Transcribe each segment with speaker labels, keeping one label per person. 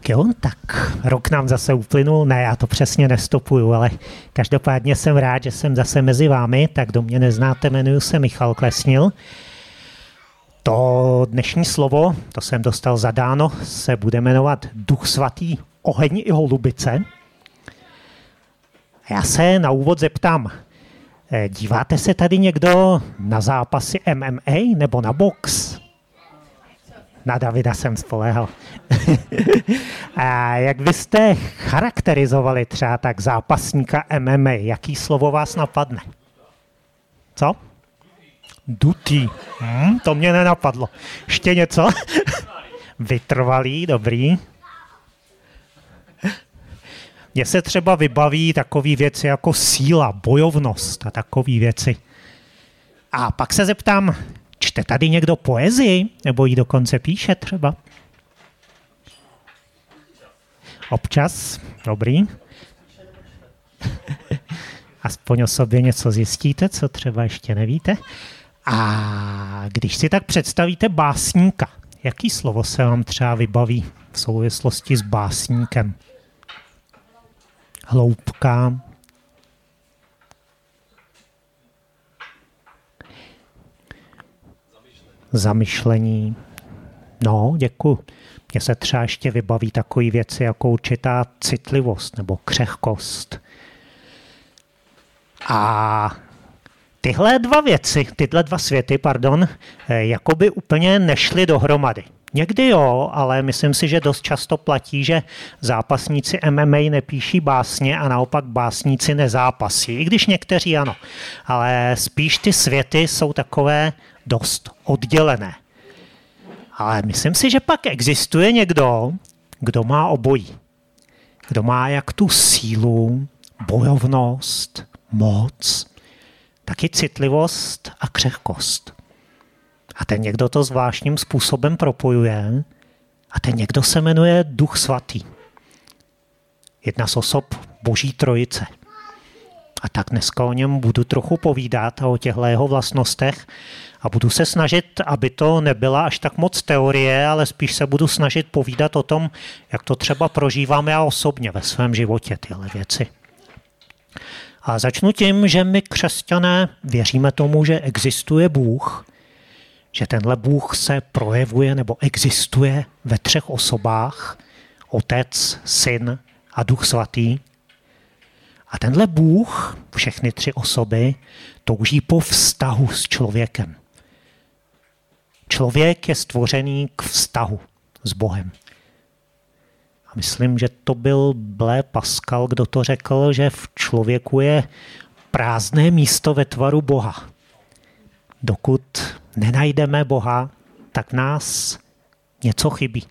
Speaker 1: Tak jo, tak rok nám zase uplynul, ne, já to přesně nestopuju, ale každopádně jsem rád, že jsem zase mezi vámi, tak kdo mě neznáte, jmenuji se Michal Klesnil. To dnešní slovo, to jsem dostal zadáno, se bude jmenovat Duch svatý, oheň i holubice. Já se na úvod zeptám, díváte se tady někdo na zápasy MMA nebo na box? Na Davida jsem spoléhal. A jak byste charakterizovali třeba tak zápasníka MMA? Jaký slovo vás napadne? Co? Dutý. To mě nenapadlo. Ještě něco? Vytrvalý, dobrý. Mně se třeba vybaví takové věci jako síla, bojovnost a takové věci. A pak se zeptám, čte tady někdo poezii? Nebo ji dokonce píše třeba? Občas? Dobrý. Aspoň o sobě něco zjistíte, co třeba ještě nevíte. A když si tak představíte básníka, jaký slovo se vám třeba vybaví v souvislosti s básníkem? Hloubka. Zamyšlení. No, děkuji. Mně se třeba ještě vybaví takové věci jako určitá citlivost nebo křehkost. A tyhle dva světy, jakoby úplně nešly dohromady. Někdy jo, ale myslím si, že dost často platí, že zápasníci MMA nepíší básně a naopak básníci nezápasí. I když někteří ano, ale spíš ty světy jsou takové dost oddělené. Ale myslím si, že pak existuje někdo, kdo má obojí. Kdo má jak tu sílu, bojovnost, moc, taky citlivost a křehkost. A ten někdo to zvláštním způsobem propojuje a ten někdo se jmenuje Duch svatý. Jedna z osob Boží trojice. A tak dneska o něm budu trochu povídat a o těchto jeho vlastnostech a budu se snažit, aby to nebyla až tak moc teorie, ale spíš se budu snažit povídat o tom, jak to třeba prožívám já osobně ve svém životě, tyhle věci. A začnu tím, že my křesťané věříme tomu, že existuje Bůh, že tenhle Bůh se projevuje nebo existuje ve 3 osobách, Otec, Syn a Duch svatý. A tenhle Bůh, všechny 3 osoby, touží po vztahu s člověkem. Člověk je stvořený k vztahu s Bohem. A myslím, že to byl Blaise Pascal, kdo to řekl, že v člověku je prázdné místo ve tvaru Boha. Dokud nenajdeme Boha, tak nás něco chybí.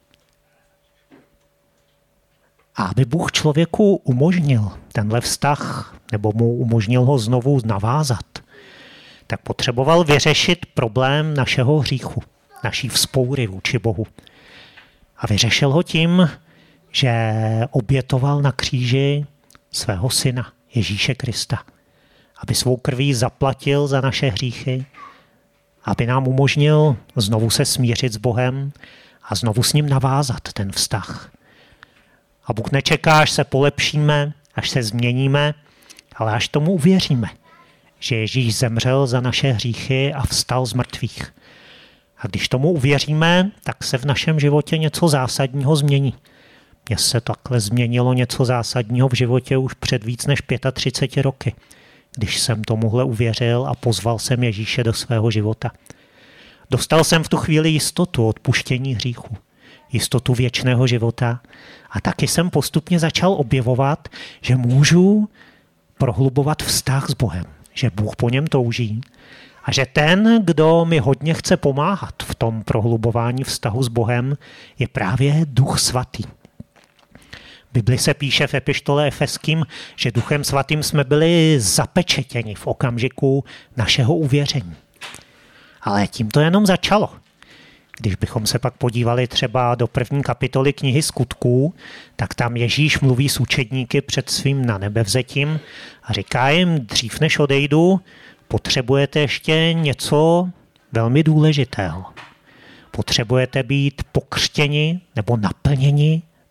Speaker 1: A aby Bůh člověku umožnil tenhle vztah, nebo mu umožnil ho znovu navázat, tak potřeboval vyřešit problém našeho hříchu, naší vzpoury vůči Bohu. A vyřešil ho tím, že obětoval na kříži svého syna, Ježíše Krista, aby svou krví zaplatil za naše hříchy, aby nám umožnil znovu se smířit s Bohem a znovu s ním navázat ten vztah. A Bůh nečeká, až se polepšíme, až se změníme, ale až tomu uvěříme, že Ježíš zemřel za naše hříchy a vstal z mrtvých. A když tomu uvěříme, tak se v našem životě něco zásadního změní. Mně se takhle změnilo něco zásadního v životě už před víc než 35 roky, když jsem tomuhle uvěřil a pozval jsem Ježíše do svého života. Dostal jsem v tu chvíli jistotu odpuštění hříchu, jistotu věčného života a taky jsem postupně začal objevovat, že můžu prohlubovat vztah s Bohem, že Bůh po něm touží a že ten, kdo mi hodně chce pomáhat v tom prohlubování vztahu s Bohem, je právě Duch svatý. V Bibli se píše v epištole Efeským, že Duchem svatým jsme byli zapečetěni v okamžiku našeho uvěření. Ale tím to jenom začalo. Když bychom se pak podívali třeba do 1. kapitoly knihy Skutků, tak tam Ježíš mluví s učedníky před svým nanebevzetím a říká jim, dřív než odejdu, potřebujete ještě něco velmi důležitého. Potřebujete být pokřtěni nebo naplněni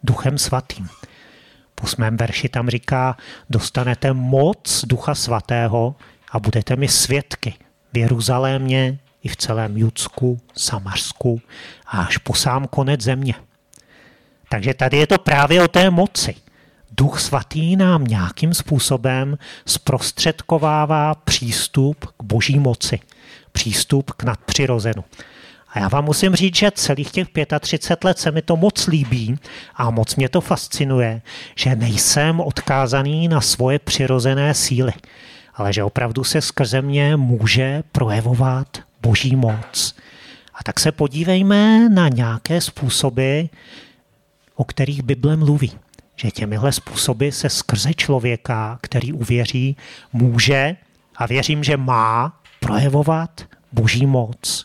Speaker 1: Duchem Svatým. V 8. verši tam říká, dostanete moc Ducha Svatého a budete mi svědky v Jeruzalémě i v celém Judsku, Samařsku a až po sám konec země. Takže tady je to právě o té moci. Duch Svatý nám nějakým způsobem zprostředkovává přístup k boží moci, přístup k nadpřirozenu. A já vám musím říct, že celých těch 35 let se mi to moc líbí a moc mě to fascinuje, že nejsem odkázaný na svoje přirozené síly, ale že opravdu se skrze mě může projevovat boží moc. A tak se podívejme na nějaké způsoby, o kterých Bible mluví. Že těmihle způsoby se skrze člověka, který uvěří, může a věřím, že má projevovat boží moc.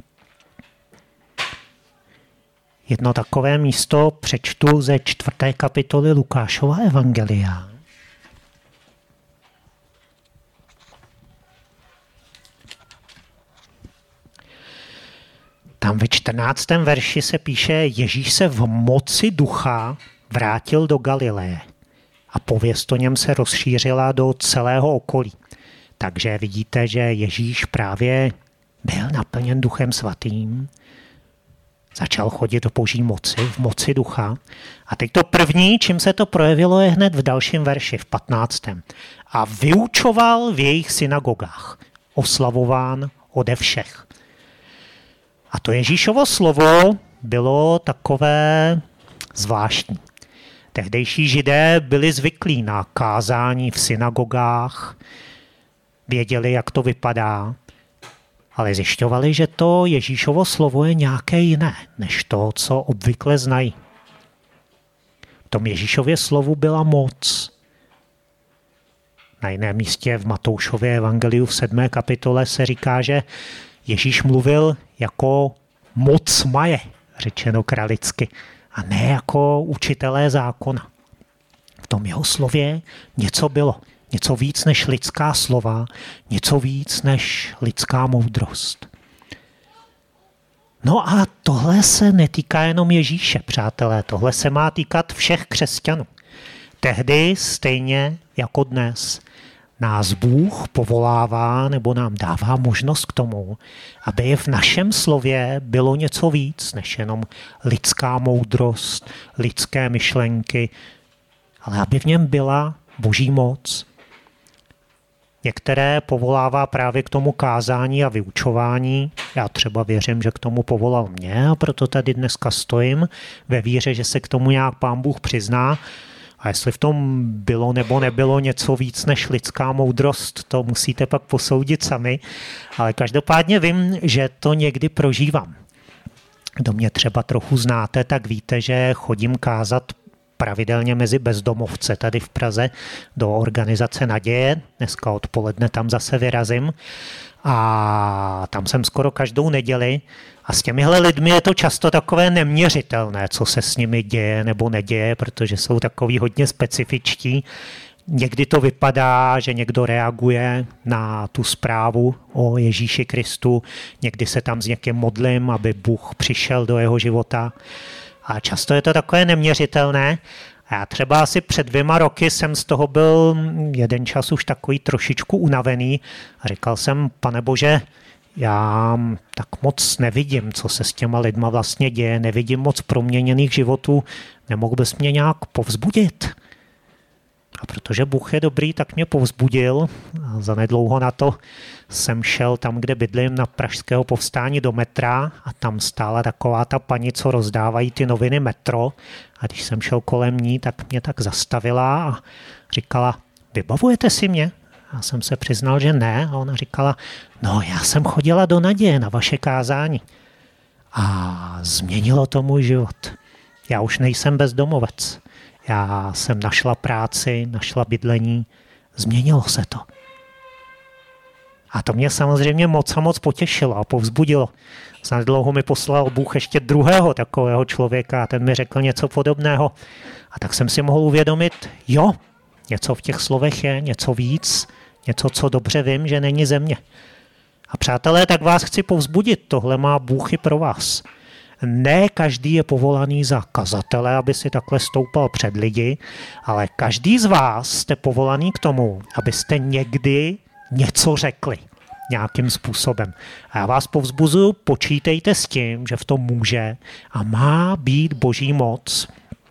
Speaker 1: Jedno takové místo přečtu ze 4. kapitoly Lukášova evangelia. Tam ve 14. verši se píše, Ježíš se v moci ducha vrátil do Galileje a pověst o něm se rozšířila do celého okolí. Takže vidíte, že Ježíš právě byl naplněn Duchem Svatým, začal chodit do boží moci, v moci ducha. A teď to první, čím se to projevilo, je hned v dalším verši, v 15. A vyučoval v jejich synagogách, oslavován ode všech. A to Ježíšovo slovo bylo takové zvláštní. Tehdejší Židé byli zvyklí na kázání v synagogách, věděli, jak to vypadá, ale zjišťovali, že to Ježíšovo slovo je nějaké jiné, než to, co obvykle znají. V tom Ježíšově slovu byla moc. Na jiném místě v Matoušově evangeliu v 7. kapitole se říká, že Ježíš mluvil jako moc maje, řečeno kralicky, a ne jako učitelé zákona. V tom jeho slově něco bylo. Něco víc než lidská slova, něco víc než lidská moudrost. No a tohle se netýká jenom Ježíše, přátelé. Tohle se má týkat všech křesťanů. Tehdy stejně jako dnes nás Bůh povolává nebo nám dává možnost k tomu, aby v našem slově bylo něco víc než jenom lidská moudrost, lidské myšlenky, ale aby v něm byla boží moc. Některé povolává právě k tomu kázání a vyučování. Já třeba věřím, že k tomu povolal mě a proto tady dneska stojím ve víře, že se k tomu nějak Pán Bůh přizná. A jestli v tom bylo nebo nebylo něco víc než lidská moudrost, to musíte pak posoudit sami. Ale každopádně vím, že to někdy prožívám. Kdo mě třeba trochu znáte, tak víte, že chodím kázat pravidelně mezi bezdomovce tady v Praze do organizace Naděje. Dneska odpoledne tam zase vyrazím a tam jsem skoro každou neděli a s těmihle lidmi je to často takové neměřitelné, co se s nimi děje nebo neděje, protože jsou takový hodně specifičtí. Někdy to vypadá, že někdo reaguje na tu zprávu o Ježíši Kristu, někdy se tam s někým modlím, aby Bůh přišel do jeho života. A často je to takové neměřitelné. A já třeba asi před 2 roky jsem z toho byl jeden čas už takový trošičku unavený a říkal jsem, Pane Bože, já tak moc nevidím, co se s těma lidma vlastně děje, nevidím moc proměněných životů, nemohl bys mě nějak povzbudit? A protože Bůh je dobrý, tak mě povzbudil. A zanedlouho na to jsem šel tam, kde bydlím, na Pražského povstání do metra a tam stála taková ta paní, co rozdávají ty noviny Metro. A když jsem šel kolem ní, tak mě tak zastavila a říkala, vybavujete si mě? Já jsem se přiznal, že ne. A ona říkala, no já jsem chodila do Naděje na vaše kázání. A změnilo to můj život. Já už nejsem bezdomovec. Já jsem našla práci, našla bydlení, změnilo se to. A to mě samozřejmě moc a moc potěšilo a povzbudilo. Zanedlouho mi poslal Bůh ještě druhého takového člověka a ten mi řekl něco podobného. A tak jsem si mohl uvědomit, jo, něco v těch slovech je, něco víc, něco, co dobře vím, že není ze mě. A přátelé, tak vás chci povzbudit, tohle má Bůh i pro vás. Ne každý je povolaný za kazatele, aby si takhle stoupal před lidi, ale každý z vás jste povolaný k tomu, abyste někdy něco řekli nějakým způsobem. A já vás povzbuzuju, počítejte s tím, že v tom může a má být boží moc.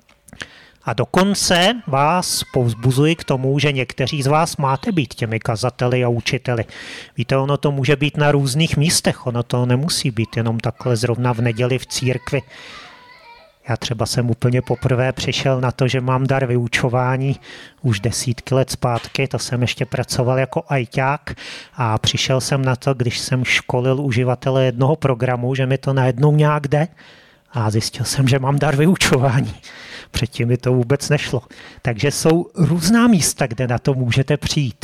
Speaker 1: A dokonce vás povzbuzuji k tomu, že někteří z vás máte být těmi kazateli a učiteli. Víte, ono to může být na různých místech, ono to nemusí být jenom takhle zrovna v neděli v církvi. Já třeba jsem úplně poprvé přišel na to, že mám dar vyučování už desítky let zpátky, to jsem ještě pracoval jako ajťák a přišel jsem na to, když jsem školil uživatele jednoho programu, že mi to najednou nějak jde a zjistil jsem, že mám dar vyučování. Předtím mi to vůbec nešlo. Takže jsou různá místa, kde na to můžete přijít.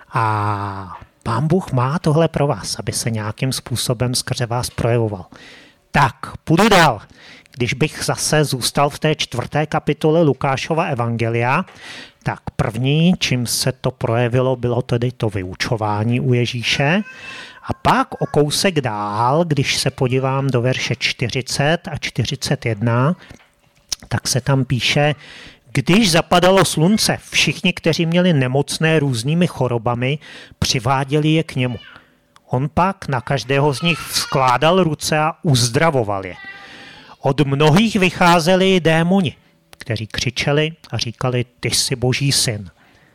Speaker 1: A Pán Bůh má tohle pro vás, aby se nějakým způsobem skrze vás projevoval. Tak, půjdu dál. Když bych zase zůstal v té 4. kapitole Lukášova evangelia, tak první, čím se to projevilo, bylo tedy to vyučování u Ježíše. A pak o kousek dál, když se podívám do verše 40 a 41, tak se tam píše, když zapadalo slunce, všichni, kteří měli nemocné různými chorobami, přiváděli je k němu. On pak na každého z nich skládal ruce a uzdravoval je. Od mnohých vycházeli démoni, kteří křičeli a říkali, ty jsi Boží syn.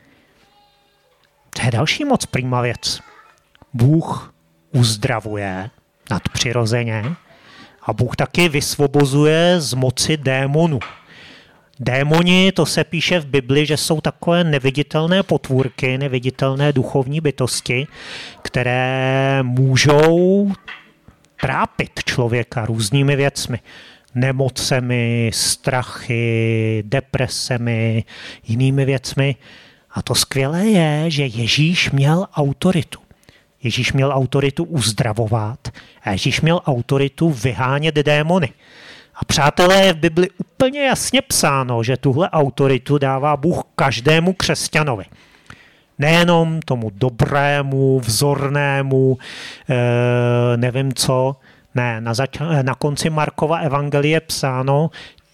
Speaker 1: To je další moc prima věc. Bůh uzdravuje nadpřirozeně a Bůh taky vysvobozuje z moci démonů. Démoni, to se píše v Bibli, že jsou takové neviditelné potvůrky, neviditelné duchovní bytosti, které můžou trápit člověka různými věcmi. Nemocemi, strachy, depresemi, jinými věcmi. A to skvělé je, že Ježíš měl autoritu. Ježíš měl autoritu uzdravovat a Ježíš měl autoritu vyhánět démony. A přátelé, je v Bibli úplně jasně psáno, že tuhle autoritu dává Bůh každému křesťanovi. Nejenom tomu dobrému, vzornému, nevím co. Ne, na konci Markova evangelie je psáno,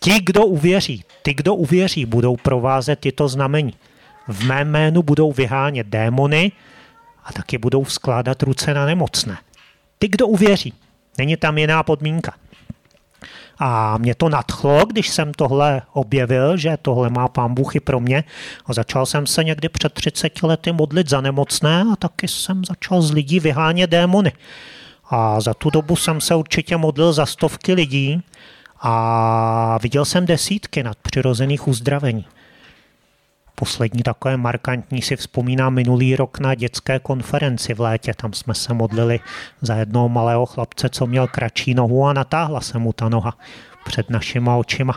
Speaker 1: ty, kdo uvěří, budou provázet tyto znamení. V mém jménu budou vyhánět démony a taky budou skládat ruce na nemocné. Ty, kdo uvěří. Není tam jiná podmínka. A mě to nadchlo, když jsem tohle objevil, že tohle má Pán Bůh i pro mě. A začal jsem se někdy před 30 lety modlit za nemocné a taky jsem začal z lidí vyhánět démony. A za tu dobu jsem se určitě modlil za stovky lidí a viděl jsem desítky nadpřirozených uzdravení. Poslední takové markantní si vzpomínám minulý rok na dětské konferenci v létě. Tam jsme se modlili za jednoho malého chlapce, co měl kratší nohu a natáhla se mu ta noha před našima očima.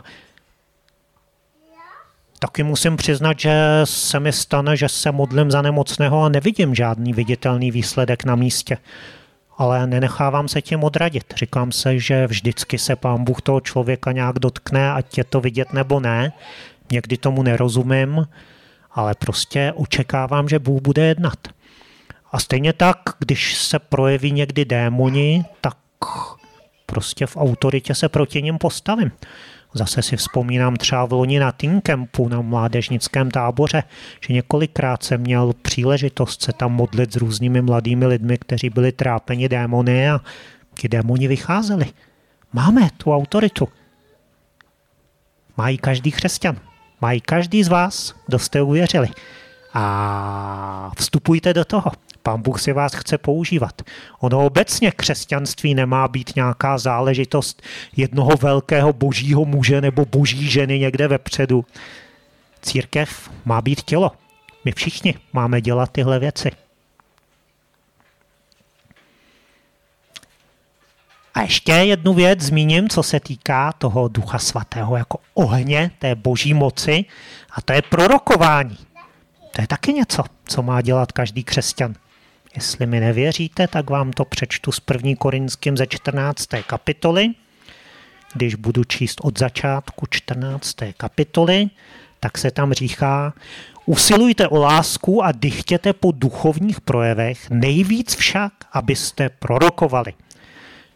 Speaker 1: Taky musím přiznat, že se mi stane, že se modlím za nemocného a nevidím žádný viditelný výsledek na místě. Ale nenechávám se tím odradit. Říkám se, že vždycky se Pán Bůh toho člověka nějak dotkne, ať je to vidět nebo ne. Někdy tomu nerozumím, ale prostě očekávám, že Bůh bude jednat. A stejně tak, když se projeví někdy démoni, tak prostě v autoritě se proti nim postavím. Zase si vzpomínám třeba v loni na Teen Campu, na mládežnickém táboře, že několikrát jsem měl příležitost se tam modlit s různými mladými lidmi, kteří byli trápeni démony a ti démoni vycházeli. Máme tu autoritu. Mají každý křesťan. Mají každý z vás, kdo jste uvěřili. A vstupujte do toho. Pán Bůh si vás chce používat. Ono obecně křesťanství nemá být nějaká záležitost jednoho velkého božího muže nebo boží ženy někde vepředu. Církev má být tělo. My všichni máme dělat tyhle věci. A ještě jednu věc zmíním, co se týká toho Ducha Svatého jako ohně, té boží moci, a to je prorokování. To je taky něco, co má dělat každý křesťan. Jestli mi nevěříte, tak vám to přečtu z 1. Korinským ze 14. kapitoly. Když budu číst od začátku 14. kapitoly, tak se tam říká: usilujte o lásku a dychtěte po duchovních projevech, nejvíc však, abyste prorokovali.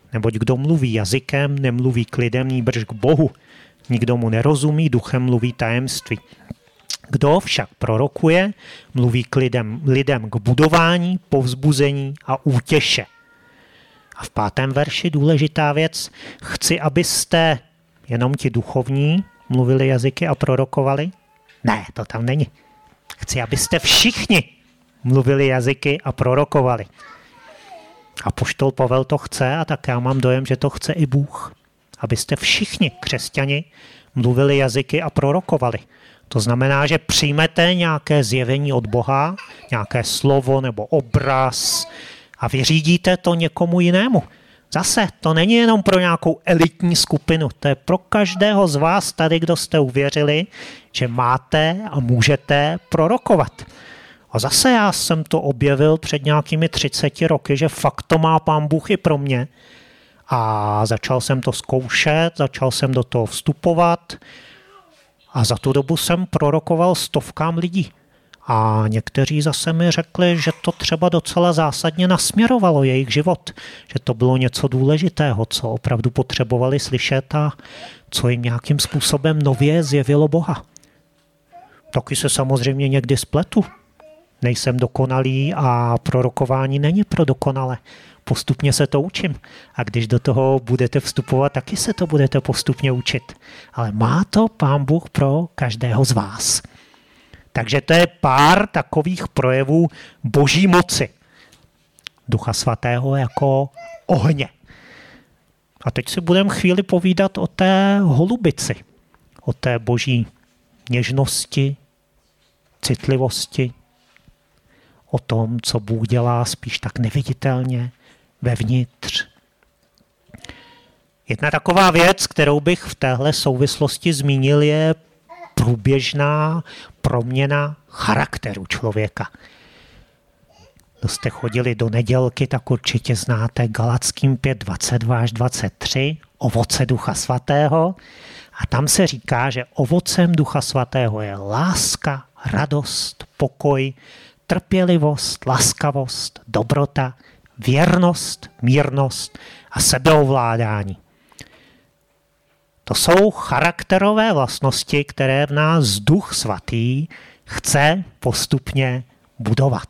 Speaker 1: Neboť kdo mluví jazykem, nemluví k lidem, nýbrž k Bohu. Nikdo mu nerozumí, duchem mluví tajemství. Kdo však prorokuje, mluví k lidem k budování, povzbuzení a útěše. A v 5. verši důležitá věc. Chci, abyste jenom ti duchovní mluvili jazyky a prorokovali? Ne, to tam není. Chci, abyste všichni mluvili jazyky a prorokovali. Apoštol Pavel to chce a tak já mám dojem, že to chce i Bůh. Abyste všichni křesťani mluvili jazyky a prorokovali. To znamená, že přijmete nějaké zjevení od Boha, nějaké slovo nebo obraz a vyřídíte to někomu jinému. Zase, to není jenom pro nějakou elitní skupinu, to je pro každého z vás tady, kdo jste uvěřili, že máte a můžete prorokovat. A zase já jsem to objevil před nějakými 30 roky, že fakt to má Pán Bůh i pro mě. A začal jsem to zkoušet, začal jsem do toho vstupovat a za tu dobu jsem prorokoval stovkám lidí. A někteří zase mi řekli, že to třeba docela zásadně nasměrovalo jejich život, že to bylo něco důležitého, co opravdu potřebovali slyšet a co jim nějakým způsobem nově zjevilo Boha. Taky se samozřejmě někdy spletu. Nejsem dokonalý a prorokování není pro dokonale. Postupně se to učím. A když do toho budete vstupovat, taky se to budete postupně učit. Ale má to Pán Bůh pro každého z vás. Takže to je pár takových projevů boží moci. Ducha svatého jako ohně. A teď si budeme chvíli povídat o té holubici. O té boží něžnosti, citlivosti. O tom, co Bůh dělá spíš tak neviditelně, vevnitř. Jedna taková věc, kterou bych v téhle souvislosti zmínil, je průběžná proměna charakteru člověka. Kdo jste chodili do nedělky, tak určitě znáte Galatským 5, 22 až 23, ovoce Ducha svatého. A tam se říká, že ovocem Ducha svatého je láska, radost, pokoj, trpělivost, laskavost, dobrota, věrnost, mírnost a sebeovládání. To jsou charakterové vlastnosti, které v nás Duch svatý chce postupně budovat.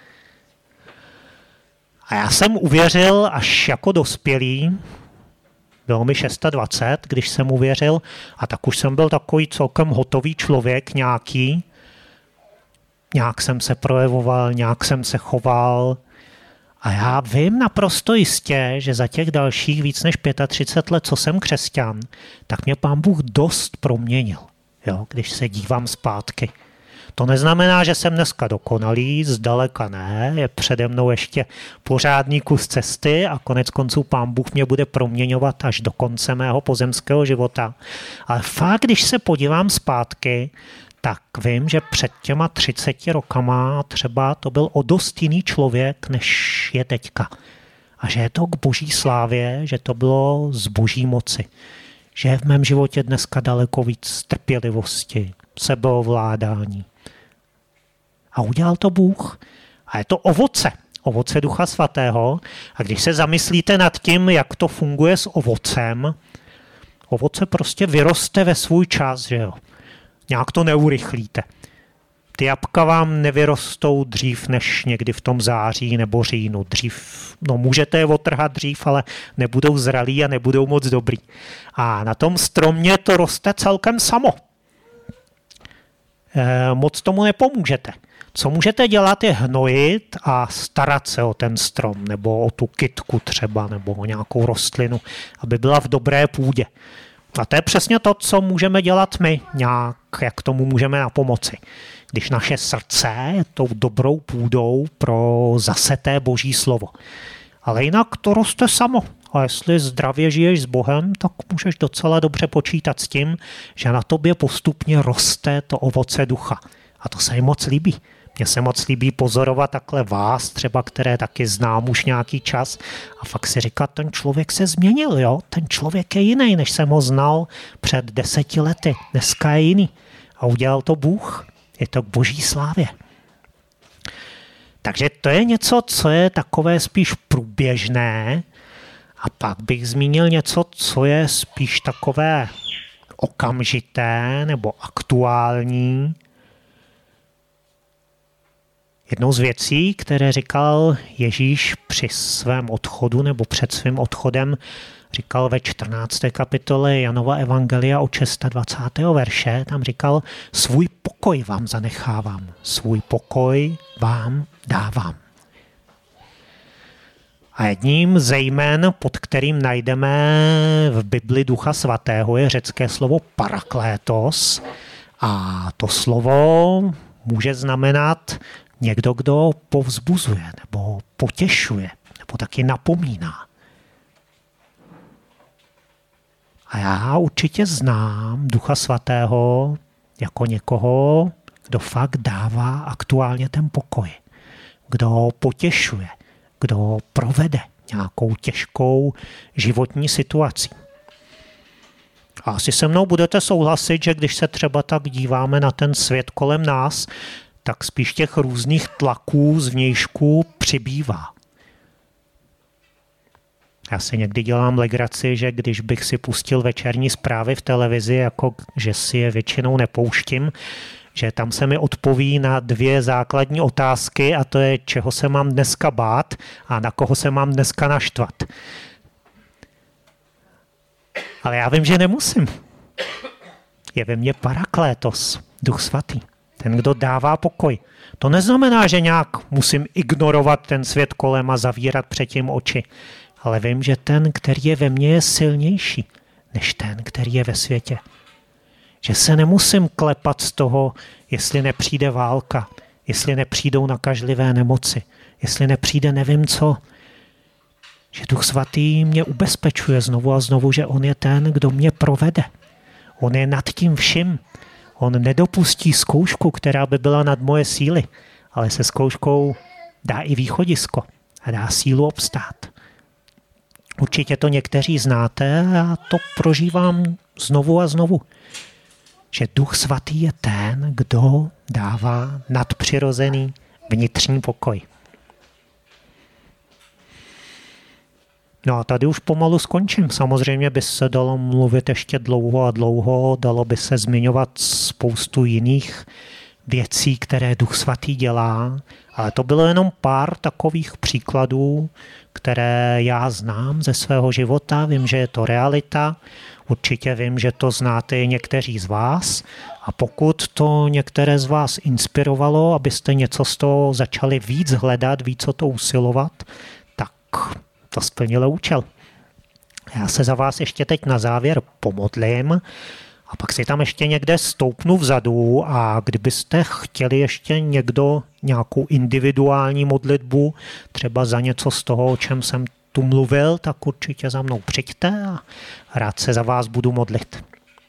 Speaker 1: A já jsem uvěřil až jako dospělý, bylo mi 26, když jsem uvěřil, a tak už jsem byl takový celkem hotový člověk nějaký. Nějak jsem se projevoval, nějak jsem se choval. A já vím naprosto jistě, že za těch dalších víc než 35 let, co jsem křesťan, tak mě Pán Bůh dost proměnil, jo, když se dívám zpátky. To neznamená, že jsem dneska dokonalý, zdaleka ne, je přede mnou ještě pořádný kus cesty a konec konců Pán Bůh mě bude proměňovat až do konce mého pozemského života. Ale fakt, když se podívám zpátky, tak vím, že před těma 30 rokama třeba to byl o dost jiný člověk, než je teďka. A že je to k boží slávě, že to bylo z boží moci. Že je v mém životě dneska daleko víc trpělivosti, sebeovládání. A udělal to Bůh. A je to ovoce Ducha svatého. A když se zamyslíte nad tím, jak to funguje s ovocem, ovoce prostě vyroste ve svůj čas, že jo. Nějak to neurychlíte. Ty jabka vám nevyrostou dřív než někdy v tom září nebo říjnu. Můžete je otrhat dřív, ale nebudou zralí a nebudou moc dobrý. A na tom stromě to roste celkem samo. Moc tomu nepomůžete. Co můžete dělat, je hnojit a starat se o ten strom, nebo o tu kytku třeba, nebo o nějakou rostlinu, aby byla v dobré půdě. A to je přesně to, co můžeme dělat my, nějak, jak tomu můžeme napomoci. Když naše srdce je tou dobrou půdou pro zaseté boží slovo. Ale jinak to roste samo. A jestli zdravě žiješ s Bohem, tak můžeš docela dobře počítat s tím, že na tobě postupně roste to ovoce ducha. A to se mi moc líbí. Mně se moc líbí pozorovat takhle vás, třeba které taky znám už nějaký čas a fakt si říkat, ten člověk se změnil, jo? Ten člověk je jiný, než jsem ho znal před 10 lety. Dneska je jiný. A udělal to Bůh. Je to k boží slávě. Takže to je něco, co je takové spíš průběžné A pak bych zmínil něco, co je spíš takové okamžité nebo aktuální. Jednou z věcí, které říkal Ježíš při svém odchodu nebo před svým odchodem, říkal ve 14. kapitole Janova evangelia od 26. verše, tam říkal, svůj pokoj vám zanechávám, svůj pokoj vám dávám. A jedním ze jmen, pod kterým najdeme v Bibli Ducha Svatého, je řecké slovo paraklétos. A to slovo může znamenat někdo, kdo povzbuzuje, nebo potěšuje, nebo taky napomíná. A já určitě znám Ducha Svatého jako někoho, kdo fakt dává aktuálně ten pokoj, kdo potěšuje, kdo provede nějakou těžkou životní situaci. A asi se mnou budete souhlasit, že když se třeba tak díváme na ten svět kolem nás, tak spíš těch různých tlaků zvnějšku přibývá. Já si někdy dělám legraci, že když bych si pustil večerní zprávy v televizi, jako že si je většinou nepouštím, že tam se mi odpoví na 2 základní otázky a to je, čeho se mám dneska bát a na koho se mám dneska naštvat. Ale já vím, že nemusím. Je ve mně paraklétos, Duch Svatý. Ten, kdo dává pokoj. To neznamená, že nějak musím ignorovat ten svět kolem a zavírat předtím oči. Ale vím, že ten, který je ve mně, je silnější než ten, který je ve světě. Že se nemusím klepat z toho, jestli nepřijde válka, jestli nepřijdou nakažlivé nemoci, jestli nepřijde nevím co. Že Duch Svatý mě ubezpečuje znovu a znovu, že on je ten, kdo mě provede. On je nad tím vším. On nedopustí zkoušku, která by byla nad moje síly, ale se zkouškou dá i východisko a dá sílu obstát. Určitě to někteří znáte a to prožívám znovu a znovu. Že Duch Svatý je ten, kdo dává nadpřirozený vnitřní pokoj. No a tady už pomalu skončím. Samozřejmě by se dalo mluvit ještě dlouho a dlouho, dalo by se zmiňovat spoustu jiných věcí, které Duch Svatý dělá, ale to bylo jenom pár takových příkladů, které já znám ze svého života. Vím, že je to realita, určitě vím, že to znáte i někteří z vás a pokud to některé z vás inspirovalo, abyste něco z toho začali víc hledat, víc o to usilovat, tak to splnilo účel. Já se za vás ještě teď na závěr pomodlím a pak si tam ještě někde stoupnu vzadu a kdybyste chtěli ještě někdo nějakou individuální modlitbu, třeba za něco z toho, o čem jsem tu mluvil, tak určitě za mnou přijďte a rád se za vás budu modlit.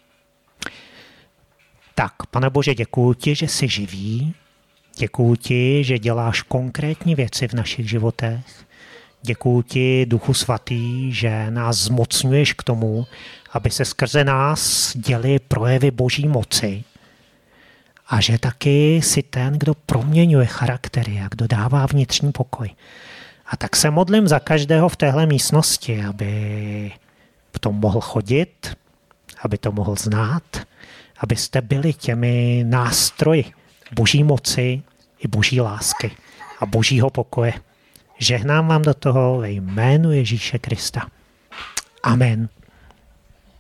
Speaker 1: Tak, Pane Bože, děkuju ti, že jsi živý, děkuju ti, že děláš konkrétní věci v našich životech, děkuju ti, Duchu Svatý, že nás zmocňuješ k tomu, aby se skrze nás děly projevy Boží moci a že taky jsi ten, kdo proměňuje charaktery a kdo dává vnitřní pokoj. A tak se modlím za každého v téhle místnosti, aby v tom mohl chodit, aby to mohl znát, abyste byli těmi nástroji Boží moci i Boží lásky a Božího pokoje. Žehnám vám do toho ve jménu Ježíše Krista. Amen.